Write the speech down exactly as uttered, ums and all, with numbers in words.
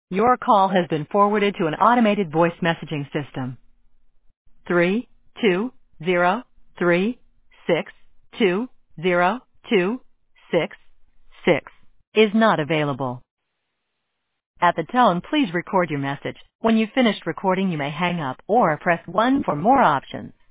Your call has been forwarded to an automated voice messaging system. Three two zero three six two zero two six six is not available. At the tone, please record your message. When you've finished recording, you may hang up or press one for more options.